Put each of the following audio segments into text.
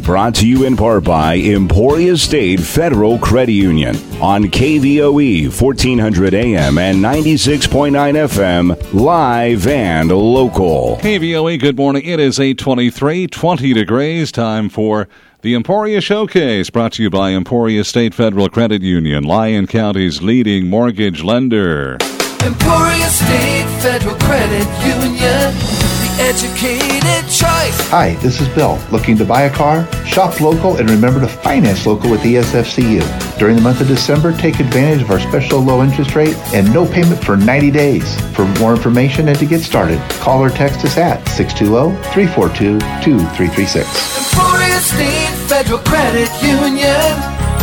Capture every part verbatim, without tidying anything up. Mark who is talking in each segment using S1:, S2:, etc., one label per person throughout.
S1: brought to you in part by Emporia State Federal Credit Union on K V O E fourteen hundred A M and ninety-six point nine F M, live and local.
S2: K V O E, good morning. It is eight twenty-three, twenty degrees. Time for the Emporia Showcase, brought to you by Emporia State Federal Credit Union, Lyon County's leading mortgage lender.
S3: Emporia State Federal Credit Union, the educated choice.
S4: Hi, this is Bill. Looking to buy a car? Shop local and remember to finance local with E S F C U. During the month of December, take advantage of our special low interest rate and no payment for ninety days. For more information and to get started, call or text us at six two zero, three four two, two three three six.
S3: Emporia State Federal Credit Union,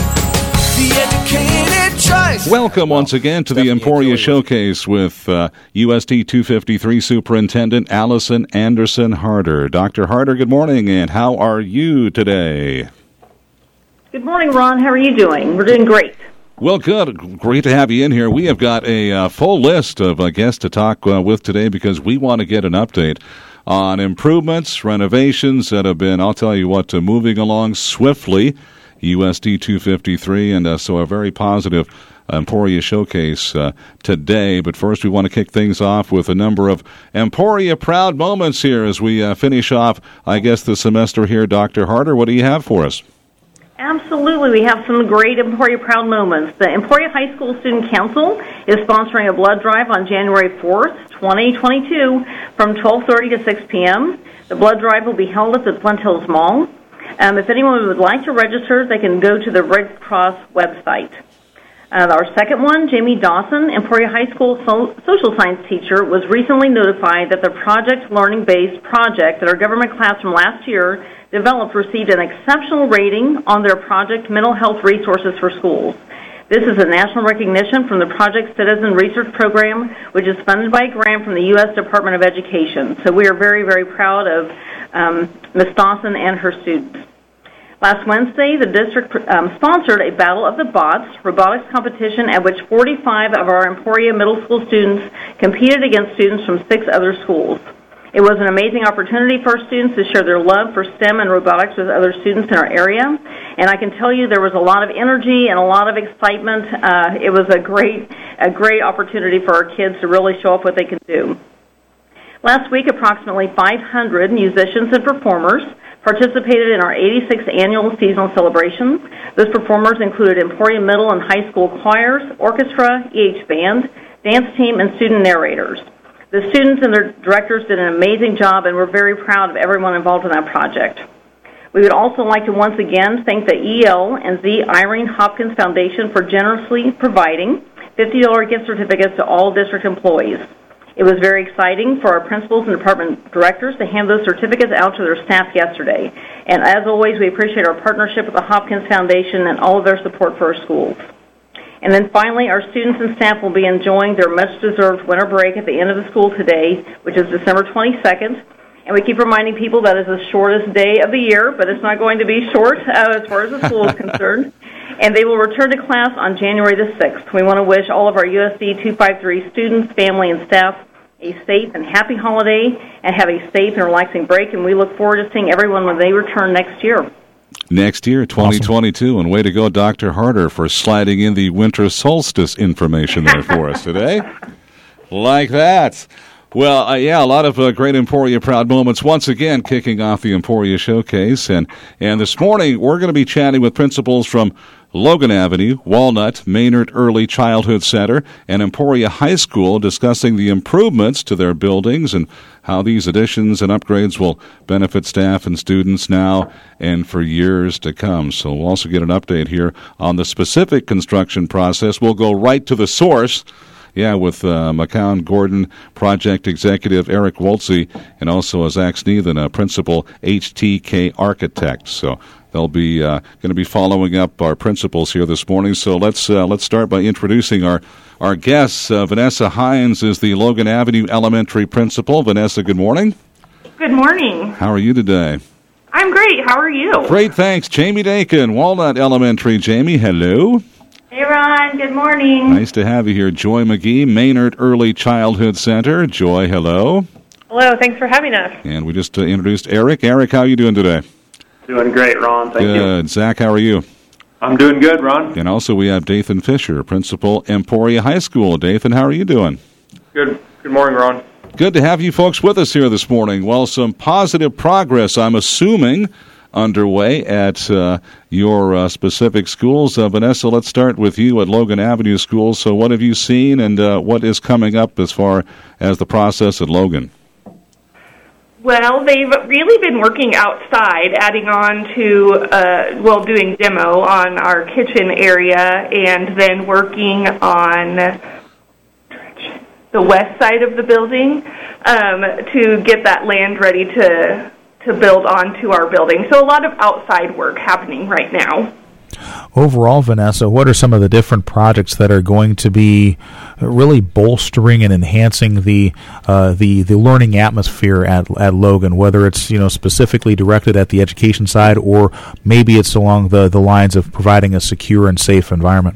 S3: the educated choice.
S2: Welcome once again to the Emporia Showcase with uh, U S D two fifty-three Superintendent Allison Anderson Harder. Doctor Harder, good morning, and how are you today?
S5: Good morning, Ron. How are you doing? We're doing great.
S2: Well, good. Great to have you in here. We have got a uh, full list of uh, guests to talk uh, with today because we want to get an update on improvements, renovations that have been, I'll tell you what, uh, moving along swiftly. U S D two fifty-three, and uh, so a very positive Emporia Showcase uh, today. But first, we want to kick things off with a number of Emporia proud moments here as we uh, finish off, I guess, the semester here. Doctor Harder, what do you have for us?
S5: Absolutely. We have some great Emporia proud moments. The Emporia High School Student Council is sponsoring a blood drive on January fourth, twenty twenty-two from twelve thirty to six p.m. The blood drive will be held at the Flint Hills Mall. Um, if anyone would like to register, they can go to the Red Cross website. Uh, our second one, Jamie Dawson, Emporia High School so- social science teacher, was recently notified that the project learning-based project that our government classroom last year developed received an exceptional rating on their project Mental Health Resources for Schools. This is a national recognition from the Project Citizen Research Program, which is funded by a grant from the U S Department of Education. So we are very, very proud of um, Miz Dawson and her students. Last Wednesday, the district um, sponsored a Battle of the Bots robotics competition at which forty-five of our Emporia Middle School students competed against students from six other schools. It was an amazing opportunity for our students to share their love for STEM and robotics with other students in our area. And I can tell you there was a lot of energy and a lot of excitement. Uh, it was a great, a great opportunity for our kids to really show off what they can do. Last week, approximately five hundred musicians and performers participated in our eighty-sixth annual seasonal celebrations. Those performers included Emporia Middle and High School choirs, orchestra, E H band, dance team, and student narrators. The students and their directors did an amazing job, and we're very proud of everyone involved in that project. We would also like to once again thank the E L and Z. Irene Hopkins Foundation for generously providing fifty dollars gift certificates to all district employees. It was very exciting for our principals and department directors to hand those certificates out to their staff yesterday. And as always, we appreciate our partnership with the Hopkins Foundation and all of their support for our schools. And then finally, our students and staff will be enjoying their much-deserved winter break at the end of the school today, which is December twenty-second. And we keep reminding people that is the shortest day of the year, but it's not going to be short uh, as far as the school is concerned. And they will return to class on January the sixth. We want to wish all of our U S D two fifty-three students, family, and staff a safe and happy holiday and have a safe and relaxing break. And we look forward to seeing everyone when they return next year.
S2: Next year, twenty twenty-two, awesome. And way to go, Doctor Harder, for sliding in the winter solstice information there for us today. Like that. Well, uh, yeah, a lot of uh, great Emporia proud moments. Once again, kicking off the Emporia Showcase. And, and this morning, we're going to be chatting with principals from Logan Avenue, Walnut, Maynard Early Childhood Center, and Emporia High School, discussing the improvements to their buildings and how these additions and upgrades will benefit staff and students now and for years to come. So we'll also get an update here on the specific construction process. We'll go right to the source. Yeah, with uh, McCown Gordon Project Executive Eric Woltze, and also Zach Sneathan, a Principal H T K Architect. So they'll be uh, going to be following up our principals here this morning. So let's uh, let's start by introducing our our guests. Uh, Vanessa Hines is the Logan Avenue Elementary Principal. Vanessa, good morning.
S6: Good morning.
S2: How are you today?
S6: I'm great. How are you?
S2: Great, thanks. Jamie Dakin, Walnut Elementary. Jamie, hello.
S6: Hey, Ron. Good morning.
S2: Nice to have you here. Joy McGee, Maynard Early Childhood Center. Joy, hello.
S6: Hello. Thanks for having us.
S2: And we just uh, introduced Eric. Eric, how are you doing today?
S7: Doing great, Ron. Thank
S2: good.
S7: you.
S2: Good. Zach, how are you?
S7: I'm doing good, Ron.
S2: And also we have Dathan Fisher, Principal, Emporia High School. Dathan, how are you doing?
S7: Good. Good morning, Ron.
S2: Good to have you folks with us here this morning. Well, some positive progress, I'm assuming, underway at uh, your uh, specific schools. Uh, Vanessa, let's start with you at Logan Avenue School. So what have you seen, and uh, what is coming up as far as the process at Logan?
S6: Well, they've really been working outside, adding on to, uh, well, doing demo on our kitchen area, and then working on the west side of the building um, to get that land ready to to build onto our building. So a lot of outside work happening right now.
S8: Overall, Vanessa, what are some of the different projects that are going to be really bolstering and enhancing the uh, the the learning atmosphere at at Logan? Whether it's you know specifically directed at the education side, or maybe it's along the, the lines of providing a secure and safe environment.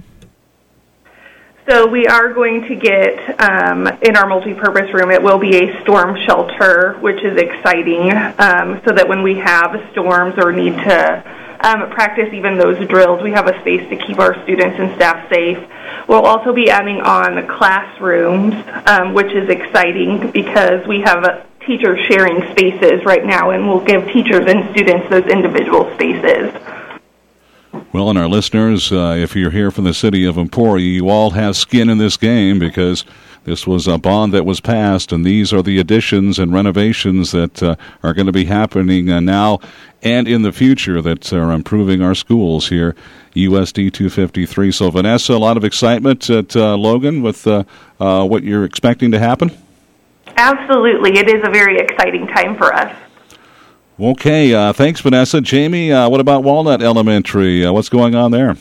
S6: So we are going to get, um, in our multi-purpose room, it will be a storm shelter, which is exciting, um, so that when we have storms or need to um, practice even those drills, we have a space to keep our students and staff safe. We'll also be adding on classrooms, um, which is exciting because we have a teachers sharing spaces right now, and we'll give teachers and students those individual spaces.
S2: Well, and our listeners, uh, if you're here from the city of Emporia, you all have skin in this game because this was a bond that was passed, and these are the additions and renovations that uh, are going to be happening uh, now and in the future that are improving our schools here, U S D two fifty-three. So, Vanessa, a lot of excitement at uh, Logan with uh, uh, what you're expecting to happen?
S6: Absolutely. It is a very exciting time for us.
S2: Okay, uh, thanks, Vanessa. Jamie, uh, what about Walnut Elementary? Uh, what's going on there?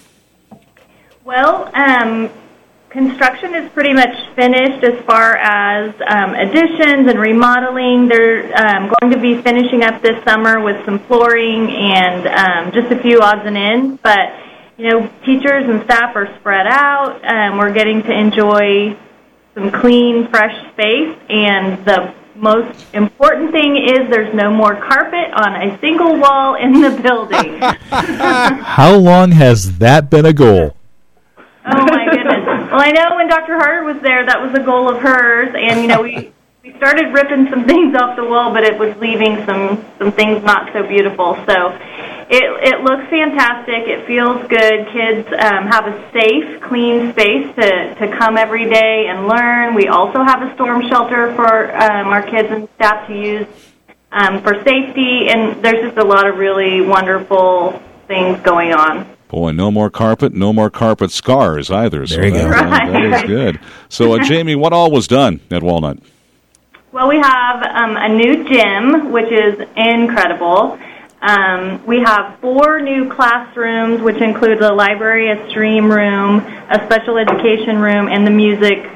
S5: Well, um, construction is pretty much finished as far as um, additions and remodeling. They're um, going to be finishing up this summer with some flooring and um, just a few odds and ends. But, you know, teachers and staff are spread out. Um, we're getting to enjoy some clean, fresh space, and the most important thing is there's no more carpet on a single wall in the building.
S8: How long has that been a goal?
S5: Oh, my goodness. Well, I know when Doctor Harder was there, that was a goal of hers, and, you know, we, we started ripping some things off the wall, but it was leaving some, some things not so beautiful. So it, it looks fantastic. It feels good. Kids um, have a safe, clean space to, to come every day and learn. We also have a storm shelter for um, our kids and staff to use um, for safety, and there's just a lot of really wonderful things going on.
S2: Boy, no more carpet, no more carpet scars either. So
S8: there you
S2: that,
S8: go.
S2: Right. That is good. So, uh, Jamie, what all was done at Walnut?
S5: Well, we have um, a new gym, which is incredible. Um, we have four new classrooms, which include the library, a stream room, a special education room, and the music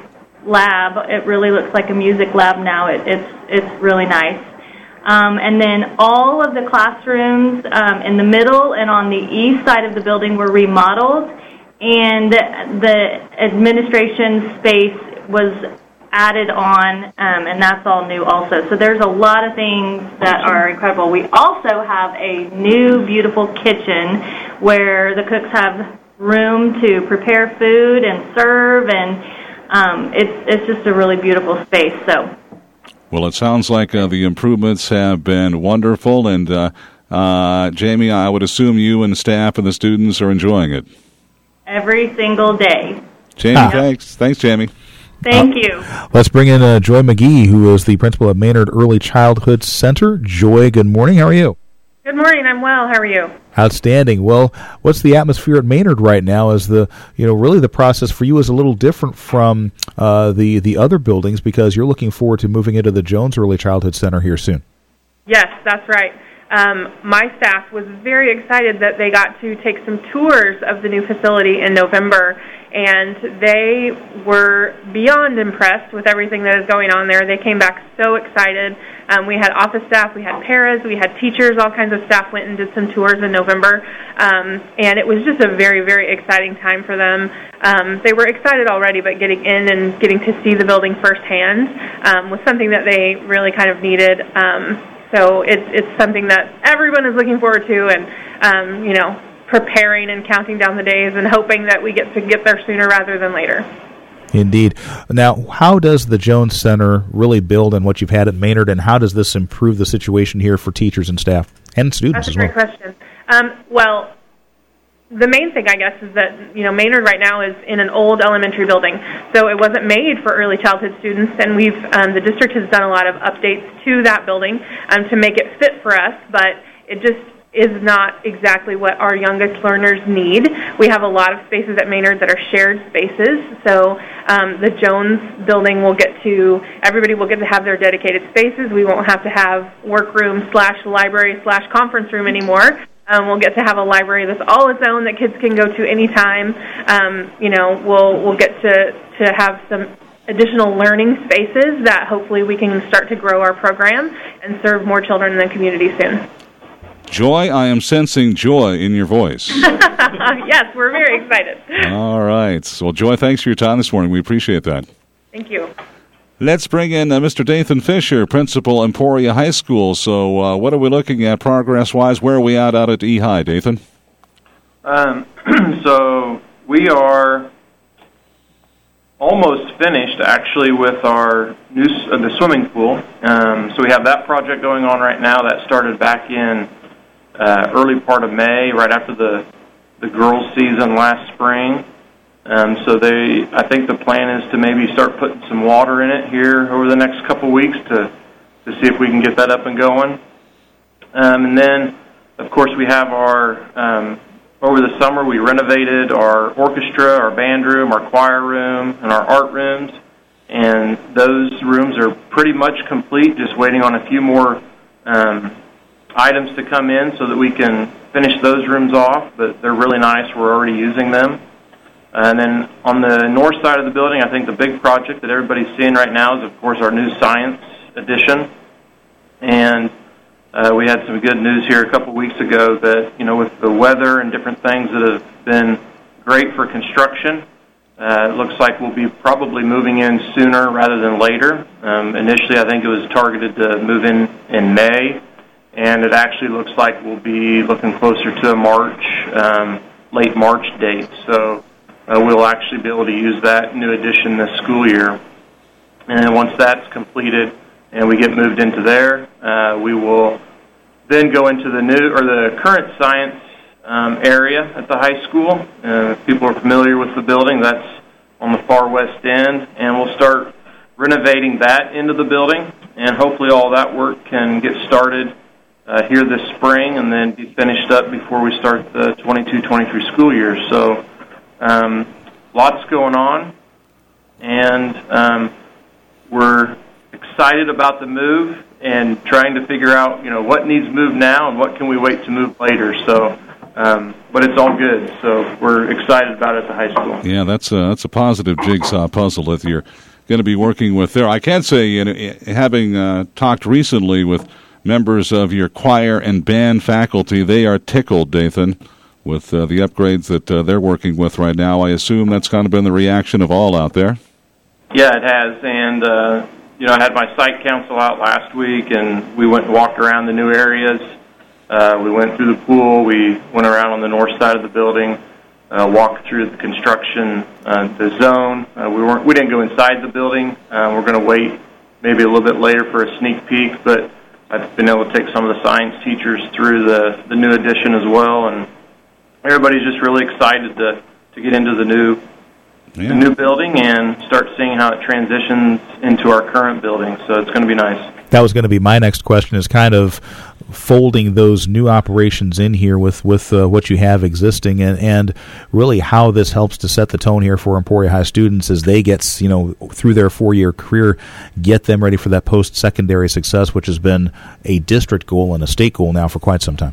S5: lab. It really looks like a music lab now. It, it's it's really nice. Um, and then all of the classrooms um, in the middle and on the east side of the building were remodeled, and the administration space was added on, um, and that's all new also. So there's a lot of things that are incredible. We also have a new, beautiful kitchen where the cooks have room to prepare food and serve, and um, it's it's just a really beautiful space. So.
S2: Well, it sounds like uh, the improvements have been wonderful, and uh, uh, Jamie, I would assume you and staff and the students are enjoying it.
S5: Every single day.
S2: Jamie, ah. thanks. Thanks, Jamie.
S5: Thank
S8: uh,
S5: you.
S8: Let's bring in uh, Joy McGee, who is the principal at Maynard Early Childhood Center. Joy, good morning. How are you?
S6: Good morning. I'm well. How are you?
S8: Outstanding. Well, what's the atmosphere at Maynard right now? As the you know, really the process for you is a little different from uh, the the other buildings because you're looking forward to moving into the Jones Early Childhood Center here soon.
S9: Yes, that's right. Um, my staff was very excited that they got to take some tours of the new facility in November, and they were beyond impressed with everything that is going on there. They came back so excited. Um, we had office staff, we had paras, we had teachers, all kinds of staff went and did some tours in November, um, and it was just a very, very exciting time for them. Um, they were excited already, but getting in and getting to see the building firsthand um, was something that they really kind of needed. Um, So it's it's something that everyone is looking forward to, and um, you know, preparing and counting down the days and hoping that we get to get there sooner rather than later.
S8: Indeed. Now, how does the Jones Center really build on what you've had at Maynard, and how does this improve the situation here for teachers and staff and students
S9: That's
S8: as well?
S9: That's a great question. Um, well, the main thing, I guess, is that, you know, Maynard right now is in an old elementary building, so it wasn't made for early childhood students, and we've um, the district has done a lot of updates to that building um, to make it fit for us, but it just is not exactly what our youngest learners need. We have a lot of spaces at Maynard that are shared spaces, so um, the Jones building will get to, everybody will get to have their dedicated spaces. We won't have to have workroom slash library slash conference room anymore. Um, we'll get to have a library that's all its own that kids can go to anytime. Um, you know, we'll we'll get to, to have some additional learning spaces that hopefully we can start to grow our program and serve more children in the community soon.
S2: Joy, I am sensing joy in your voice.
S9: Yes, we're very excited.
S2: All right. Well, Joy, thanks for your time this morning. We appreciate that.
S9: Thank you.
S2: Let's bring in uh, Mister Dathan Fisher, Principal, Emporia High School. So uh, what are we looking at progress-wise? Where are we at out at E-High, Dathan?
S7: Um, so we are almost finished, actually, with our new uh, the swimming pool. Um, so we have that project going on right now. That started back in uh, early part of May, right after the, the girls' season last spring. Um, so they, I think the plan is to maybe start putting some water in it here over the next couple weeks to, to see if we can get that up and going. Um, and then, of course, we have our, um, over the summer we renovated our orchestra, our band room, our choir room, and our art rooms. And those rooms are pretty much complete, just waiting on a few more um, items to come in so that we can finish those rooms off. But they're really nice. We're already using them. And then on the north side of the building, I think the big project that everybody's seeing right now is, of course, our new science edition. And uh, we had some good news here a couple weeks ago that, you know, with the weather and different things that have been great for construction, uh, it looks like we'll be probably moving in sooner rather than later. Um, initially, I think it was targeted to move in in May, and it actually looks like we'll be looking closer to a March, um, late March date. So Uh, we'll actually be able to use that new addition this school year. And then once that's completed and we get moved into there, uh, we will then go into the new or the current science um, area at the high school. Uh, if people are familiar with the building, that's on the far west end, and we'll start renovating that into the building, and hopefully all that work can get started uh, here this spring and then be finished up before we start the twenty-two twenty-three school year. So Um, lots going on, and um, we're excited about the move and trying to figure out, you know, what needs moved now and what can we wait to move later. So, um, but it's all good. So we're excited about it at the high school.
S2: Yeah, that's a, that's a positive jigsaw puzzle that you're going to be working with there. I can say, you know, having uh, talked recently with members of your choir and band faculty, they are tickled, Dathan, with uh, the upgrades that uh, they're working with right now. I assume that's kind of been the reaction of all out there.
S7: Yeah, it has. And, uh, you know, I had my site council out last week, and we went and walked around the new areas. Uh, we went through the pool. We went around on the north side of the building, uh, walked through the construction, uh, the zone. Uh, we weren't, we didn't go inside the building. Uh, we're going to wait maybe a little bit later for a sneak peek, but I've been able to take some of the science teachers through the, the new addition as well, and everybody's just really excited to, to get into the new yeah. the new building and start seeing how it transitions into our current building. So it's going to be nice.
S8: That was going to be my next question, is kind of folding those new operations in here with, with uh, what you have existing, and, and really how this helps to set the tone here for Emporia High students as they get, you know, through their four-year career, get them ready for that post-secondary success, which has been a district goal and a state goal now for quite some time.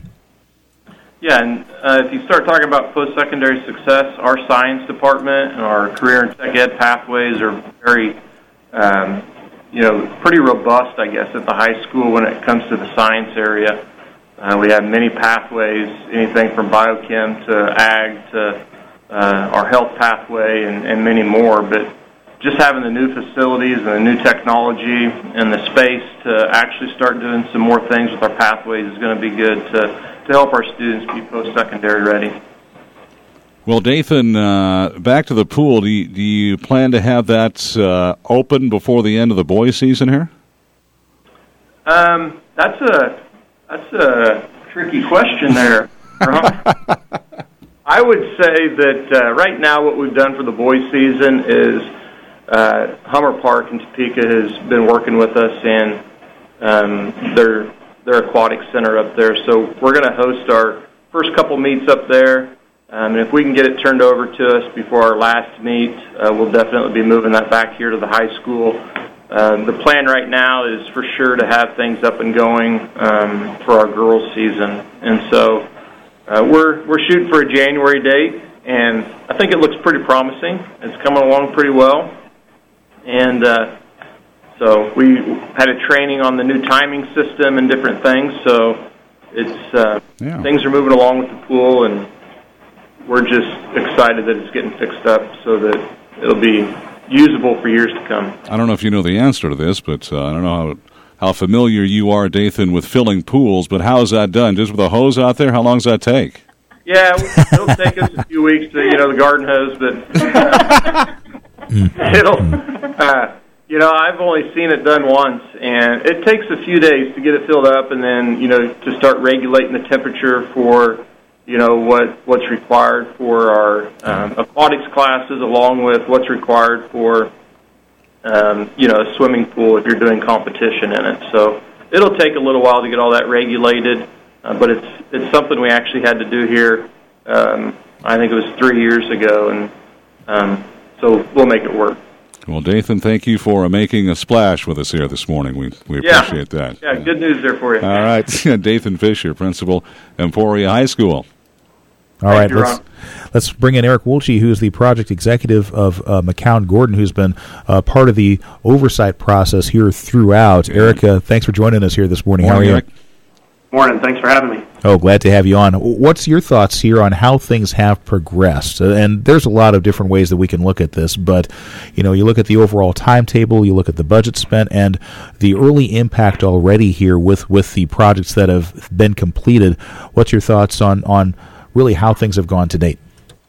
S7: Yeah, and uh, if you start talking about post-secondary success, our science department and our career and tech ed pathways are very, um, you know, pretty robust, I guess, at the high school when it comes to the science area. Uh, we have many pathways, anything from biochem to ag to uh, our health pathway and, and many more. But just having the new facilities and the new technology and the space to actually start doing some more things with our pathways is going to be good to, to help our students be post-secondary ready.
S2: Well, Dathan, uh, back to the pool. Do you, do you plan to have that uh, open before the end of the boys' season here?
S7: Um, that's a that's a tricky question there. I would say that uh, right now what we've done for the boys' season is uh, Hummer Park in Topeka has been working with us in um, their their aquatic center up there. So we're going to host our first couple meets up there. Um, and if we can get it turned over to us before our last meet, uh, we'll definitely be moving that back here to the high school. Um, the plan right now is for sure to have things up and going um, for our girls' season. And so uh, we're we're shooting for a January date, and I think it looks pretty promising. It's coming along pretty well. And uh, so we had a training on the new timing system and different things. So it's uh, yeah. things are moving along with the pool, and we're just excited that it's getting fixed up so that it'll be usable for years to come.
S2: I don't know if you know the answer to this, but uh, I don't know how, how familiar you are, Dathan, with filling pools, but how is that done? Just with a hose out there? How long does that take?
S7: Yeah, it'll take us a few weeks to, you know, the garden hose, but uh, it'll, uh, you know, I've only seen it done once, and it takes a few days to get it filled up and then, you know, to start regulating the temperature for, you know, what what's required for our um, aquatics classes, along with what's required for, um, you know, a swimming pool if you're doing competition in it. So it'll take a little while to get all that regulated, uh, but it's it's something we actually had to do here. Um, I think it was three years ago, and um, so we'll make it work.
S2: Well, Dathan, thank you for making a splash with us here this morning. We we
S7: yeah.
S2: appreciate that.
S7: Yeah, good news there for you.
S2: All right, Dathan Fisher, principal, Emporia High School.
S8: All right, let's let's bring in Eric Woolchey, who is the project executive of uh, McCown Gordon, who's been uh, part of the oversight process here throughout. Yeah. Eric, uh, thanks for joining us here this morning.
S2: morning
S8: How are
S2: Eric.
S8: you?
S10: Morning. Thanks for having me.
S8: Oh, glad to have you on. What's your thoughts here on how things have progressed? Uh, and there's a lot of different ways that we can look at this, but you know, you look at the overall timetable, you look at the budget spent, and the early impact already here with, with the projects that have been completed. What's your thoughts on on really how things have gone to date?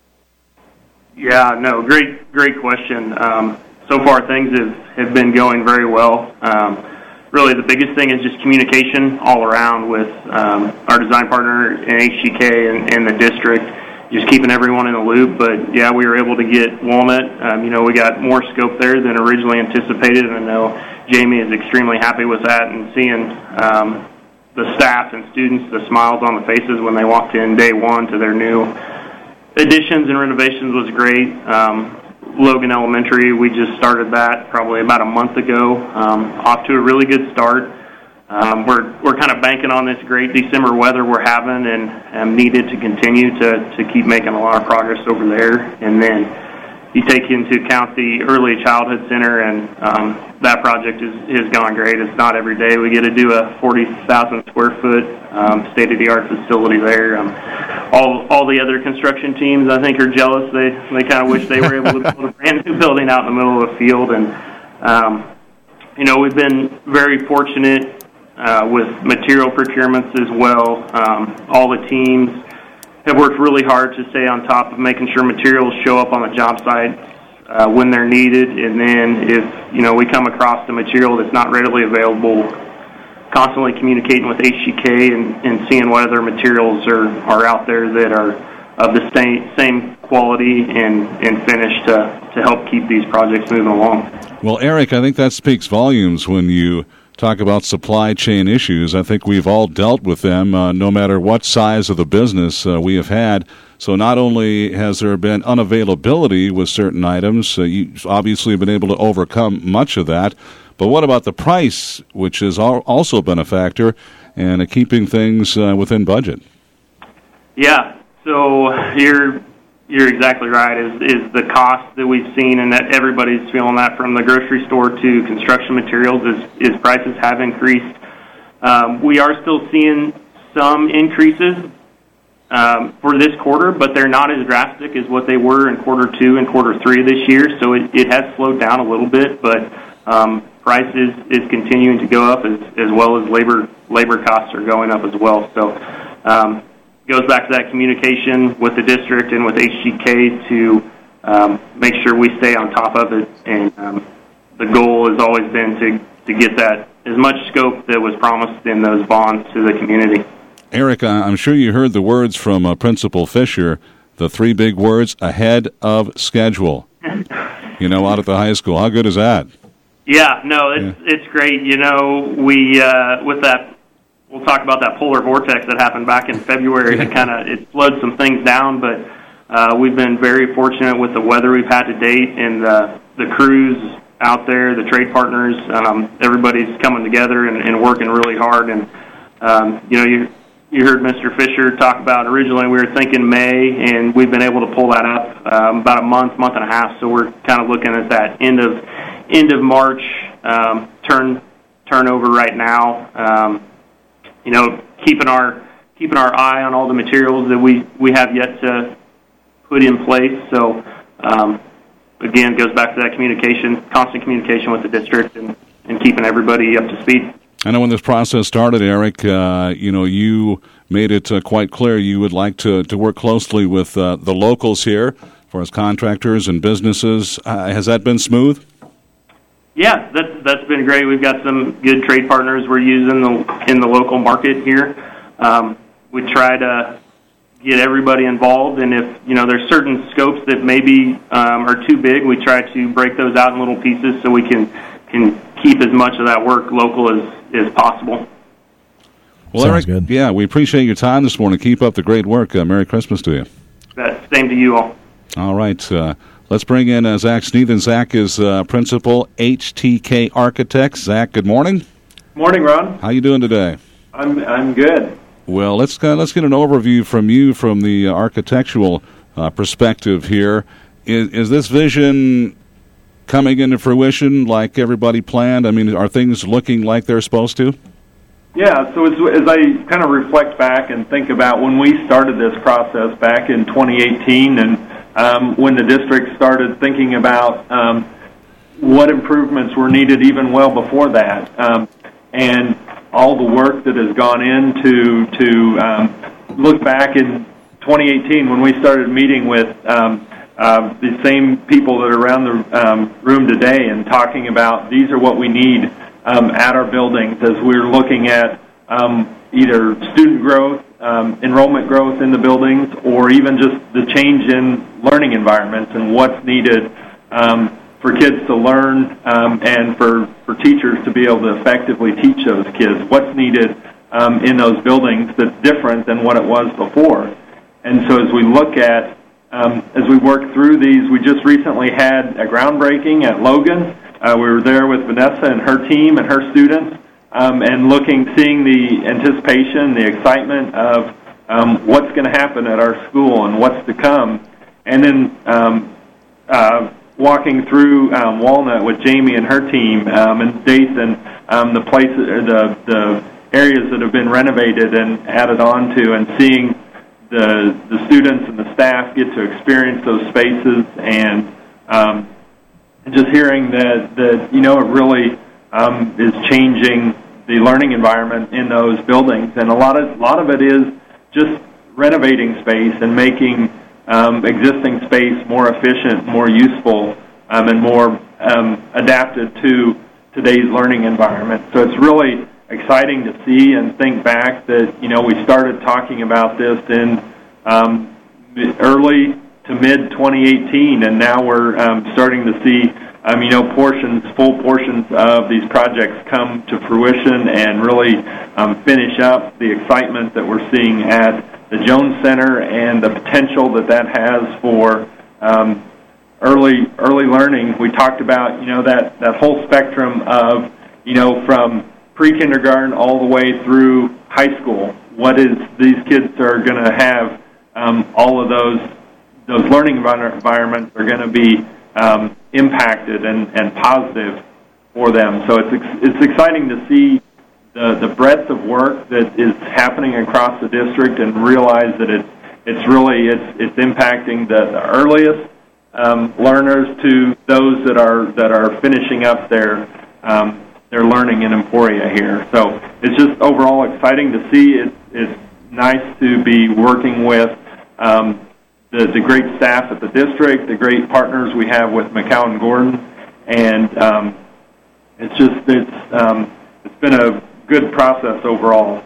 S10: Yeah, no, great, great question. Um, so far, things have, have been going very well. Um, really, the biggest thing is just communication all around with um, our design partner in H G K and, and the district, just keeping everyone in the loop. But, yeah, we were able to get Walnut. Um, you know, we got more scope there than originally anticipated, and I know Jamie is extremely happy with that and seeing um, the staff and students, the smiles on the faces when they walked in day one to their new additions and renovations was great. Um, Logan Elementary, we just started that probably about a month ago, um, off to a really good start. Um, we're we're kind of banking on this great December weather we're having and, and needed to continue to, to keep making a lot of progress over there. And then you take into account the early childhood center, and um, that project is, has gone great. It's not every day we get to do a forty thousand square foot um, state-of-the-art facility there. Um, all all the other construction teams, I think, are jealous. They they kind of wish they were able to build a brand new building out in the middle of a field. And um, you know, we've been very fortunate uh, with material procurements as well. Um, all the teams have worked really hard to stay on top of making sure materials show up on the job site uh, when they're needed, and then if you know we come across the material that's not readily available, constantly communicating with H G K and, and seeing what other materials are, are out there that are of the same same quality and, and finish to, to help keep these projects moving along.
S2: Well, Eric, I think that speaks volumes when you talk about supply chain issues. I think we've all dealt with them, uh, no matter what size of the business uh, we have had. So not only has there been unavailability with certain items, uh, you've obviously been able to overcome much of that, but what about the price, which has al- also been a factor in uh, keeping things uh, within budget?
S10: Yeah, so you're You're exactly right, is is the cost that we've seen, and that everybody's feeling that from the grocery store to construction materials, is, is prices have increased. Um, we are still seeing some increases, um, for this quarter, but they're not as drastic as what they were in quarter two and quarter three this year. So it, it has slowed down a little bit, but um, price is, is continuing to go up as, as well as labor labor costs are going up as well. So um, it goes back to that communication with the district and with H G K to um, make sure we stay on top of it. And um, the goal has always been to, to get that as much scope that was promised in those bonds to the community.
S2: Eric, I'm sure you heard the words from uh, Principal Fisher, the three big words, ahead of schedule, you know, out at the high school. How good is that?
S10: Yeah, no, it's yeah. it's great. You know, we, uh, with that, we'll talk about that polar vortex that happened back in February. It kind of, it slowed some things down, but uh, we've been very fortunate with the weather we've had to date and the, the crews out there, the trade partners. Um, everybody's coming together and, and working really hard. And, um, you know, you you heard Mister Fisher talk about originally we were thinking May, and we've been able to pull that up um, about a month, month and a half. So we're kind of looking at that end of end of March um, turn turnover right now. Um, you know, keeping our keeping our eye on all the materials that we, we have yet to put in place. So um, again, it goes back to that communication, constant communication with the district, and, and keeping everybody up to speed.
S2: I know when this process started, Eric, uh, you know, you made it uh, quite clear you would like to, to work closely with uh, the locals here, as far as contractors and businesses. Uh, has that been smooth?
S10: Yeah, that, that's been great. We've got some good trade partners we're using the, in the local market here. Um, we try to get everybody involved, and if, you know, there's certain scopes that maybe um, are too big, we try to break those out in little pieces so we can can keep as much of that work local as, as possible.
S2: Well,
S8: Sounds
S2: Eric,
S8: good.
S2: Yeah, we appreciate your time this morning. Keep up the great work. Uh, Merry Christmas to you.
S10: That, same to you all.
S2: All right. Uh, let's bring in uh, Zach Sneathen. Zach is uh, Principal, H T K Architects. Zach, good morning.
S11: Morning, Ron.
S2: How you doing today?
S11: I'm I'm good.
S2: Well, let's uh, let's get an overview from you from the uh, architectural uh, perspective here. Is, is this vision coming into fruition like everybody planned? I mean, are things looking like they're supposed to?
S11: Yeah, so as, as I kind of reflect back and think about when we started this process back in twenty eighteen and um, when the district started thinking about um, what improvements were needed even well before that, um, and all the work that has gone into to um, look back in twenty eighteen when we started meeting with um, Uh, the same people that are around the um, room today and talking about these are what we need um, at our buildings as we're looking at um, either student growth, um, enrollment growth in the buildings, or even just the change in learning environments and what's needed um, for kids to learn um, and for, for teachers to be able to effectively teach those kids. What's needed um, in those buildings that's different than what it was before. And so as we look at Um, as we work through these, we just recently had a groundbreaking at Logan. Uh, we were there with Vanessa and her team and her students, um, and looking, seeing the anticipation, the excitement of um, what's going to happen at our school and what's to come. And then um, uh, walking through um, Walnut with Jamie and her team, um, and Dathan, um, the places, the the areas that have been renovated and added on to, and seeing the the students and the staff get to experience those spaces, and um, just hearing that, that, you know, it really um, is changing the learning environment in those buildings. And a lot of, a lot of it is just renovating space and making um, existing space more efficient, more useful, um, and more um, adapted to today's learning environment. So it's really exciting to see and think back that, you know, we started talking about this in um, early to mid twenty eighteen, and now we're um, starting to see, um, you know, portions, full portions of these projects come to fruition and really um, finish up the excitement that we're seeing at the Jones Center and the potential that that has for um, early early learning. We talked about, you know, that, that whole spectrum of, you know, from pre-kindergarten all the way through high school. What is these kids are going to have um, all of those those learning environments are going to be um, impacted and, and positive for them. So it's it's exciting to see the the breadth of work that is happening across the district and realize that it's it's really it's it's impacting the, the earliest um, learners to those that are that are finishing up their um, their learning in Emporia here. So it's just overall exciting to see. It's it's nice to be working with um, the the great staff at the district, the great partners we have with McCown Gordon, and um, it's just it's um, it's been a good process overall.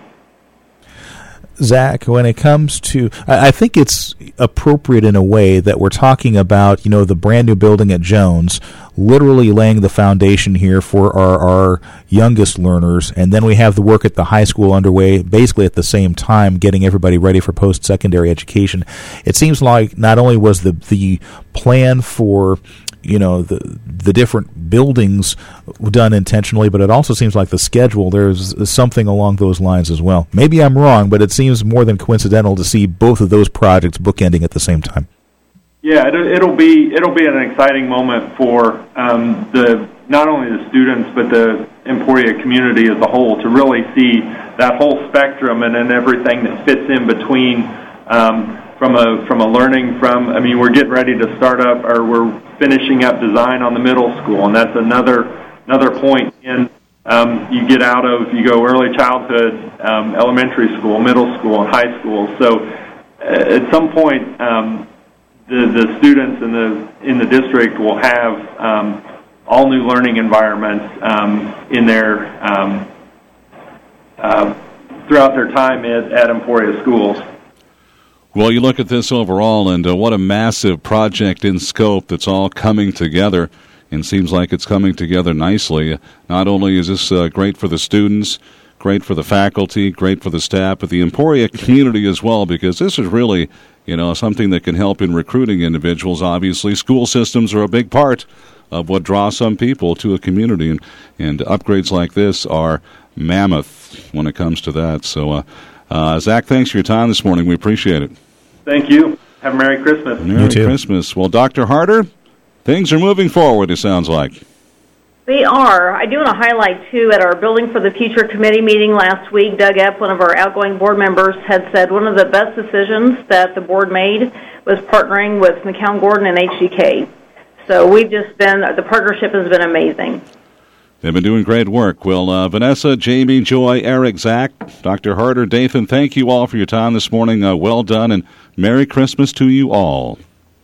S8: Zach, when it comes to, I think it's appropriate in a way that we're talking about, you know, the brand new building at Jones, literally laying the foundation here for our, our youngest learners, and then we have the work at the high school underway basically at the same time, getting everybody ready for post-secondary education. It seems like not only was the the plan for, you know, the the different buildings done intentionally, but it also seems like the schedule, there's something along those lines as well. Maybe I'm wrong, but it seems more than coincidental to see both of those projects bookending at the same time.
S11: Yeah, it, it'll be it'll be an exciting moment for um, the not only the students but the Emporia community as a whole to really see that whole spectrum and then everything that fits in between. Um, From a from a learning from, I mean, we're getting ready to start up, or we're finishing up design on the middle school, and that's another another point in. Um, you get out of you go early childhood, um, elementary school, middle school, and high school. So uh, at some point, um, the the students in the in the district will have um, all new learning environments um, in their um, uh, throughout their time at, at Emporia schools.
S2: Well, you look at this overall, and uh, what a massive project in scope that's all coming together, and seems like it's coming together nicely. Not only is this uh, great for the students, great for the faculty, great for the staff, but the Emporia community as well, because this is really, you know, something that can help in recruiting individuals. Obviously, school systems are a big part of what draws some people to a community, and, and upgrades like this are mammoth when it comes to that. So, uh, Uh, Zach, thanks for your time this morning. We appreciate it.
S11: Thank you. Have a Merry Christmas.
S2: Merry Christmas. Well, Doctor Harder, things are moving forward, it sounds like.
S5: They are. I do want to highlight, too, at our Building for the Future committee meeting last week, Doug Epp, one of our outgoing board members, had said one of the best decisions that the board made was partnering with McCown Gordon and H D K. So we've just been, the partnership has been amazing.
S2: They've been doing great work. Well, uh, Vanessa, Jamie, Joy, Eric, Zach, Doctor Harder, Dathan, thank you all for your time this morning. Uh, well done, and Merry Christmas to you all.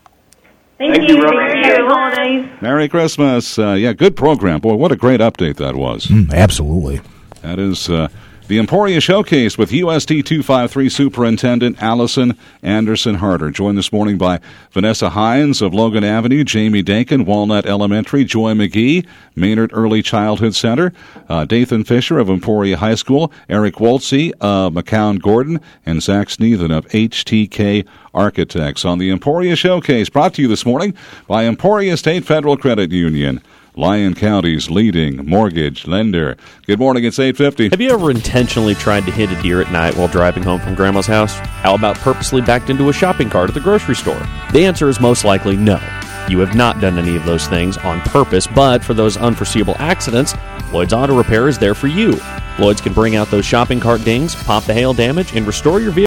S5: Thank,
S11: thank
S5: you.
S11: you.
S5: Merry holidays.
S2: Merry Christmas. Uh, yeah, good program. Boy, what a great update that was.
S8: Mm, absolutely.
S2: That is uh, the Emporia Showcase with U S D two fifty-three Superintendent Allison Anderson Harder. Joined this morning by Vanessa Hines of Logan Avenue, Jamie Dakin, Walnut Elementary, Joy McGee, Maynard Early Childhood Center, uh, Dathan Fisher of Emporia High School, Eric Woltze of McCown Gordon, and Zach Sneathen of H T K Architects on the Emporia Showcase, brought to you this morning by Emporia State Federal Credit Union, Lyon County's leading mortgage lender. Good morning, it's eight fifty.
S12: Have you ever intentionally tried to hit a deer at night while driving home from Grandma's house? How about purposely backed into a shopping cart at the grocery store? The answer is most likely no. You have not done any of those things on purpose, but for those unforeseeable accidents, Lloyd's Auto Repair is there for you. Lloyd's can bring out those shopping cart dings, pop the hail damage, and restore your vehicle